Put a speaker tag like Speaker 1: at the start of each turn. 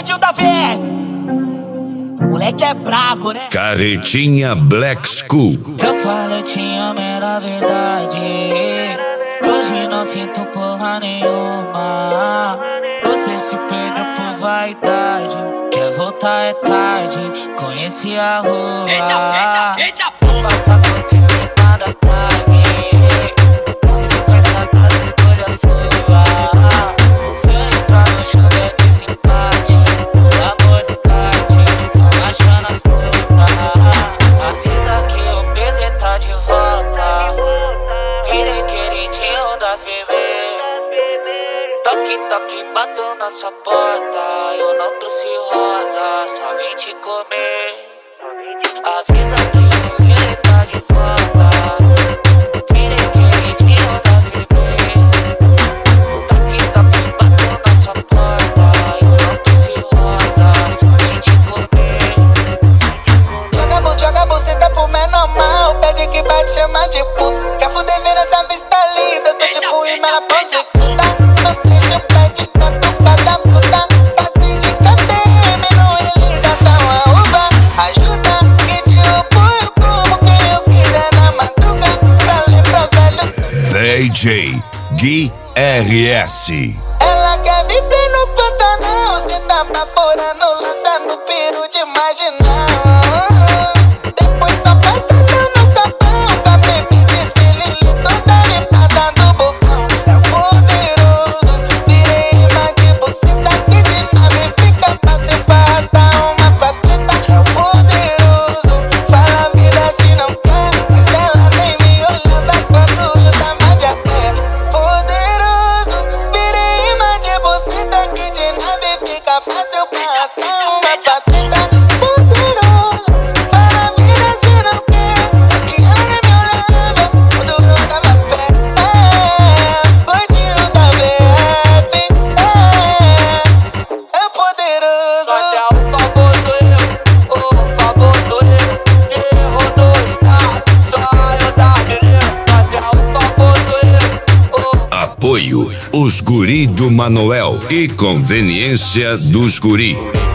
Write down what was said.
Speaker 1: gordinho da verde. Moleque é brabo, né?
Speaker 2: Carretinha Black School.
Speaker 3: Se eu falo eu te amo, era verdade. Hoje não sinto porra nenhuma. Você se perdeu por vaidade. Quer voltar é tarde, conheci a rua.
Speaker 1: Eita,
Speaker 3: Não passa acontecer nada pra mim. Você com essa das escolhas sua. Se eu entrar no show é desempate. Amor do kart, só achando as putas. Avisa que o PZ tá de volta. Virei queridinho das bebês. Toque, toque, bato na sua porta. Eu não trouxe rosa, só vim te comer. Avisa que o PZ tá de volta. Virei queridinho das bebês. Toque, toque, bato na sua porta. Eu não trouxe rosa, só vim te comer.
Speaker 4: Joga buceta pro menor mal. Pede que bate, chama de puta. Quer fuder, vendo essa vista linda. Tô tipo Imela prossecuta. No trecho pede catucada puta. Passei de KTM no Elisa, tá uma uva. Ajuda que de apoio como quem eu quiser na madruga. Pra lembrar os velhos.
Speaker 2: DJ Gui RS.
Speaker 4: Ela quer viver no Pantanal. Cê tá pra fora no lança no piro de marginal. Depois só passa no capão. Com a baby de Celili toda limpada do bocão. É o poderoso, virei imã de buceta. Que de nave fica fácil pra arrastar uma papita. É o poderoso, fala a vida se não quer. Mas ela nem me olhava quando eu tava de a pé. Poderoso, virei imã de buceta. Que de nave fica fácil pra arrastar uma papita. Poderoso, fala a vida se não quer. Só que ela nem me olhava quando eu tava a pé. Gordinho da BF. É poderoso.
Speaker 3: Mas é o famoso eu, que rodou o estado, só eu da beleza. Mas é o famoso eu,
Speaker 2: Apoio Os Guri do Manoel e conveniência dos guri.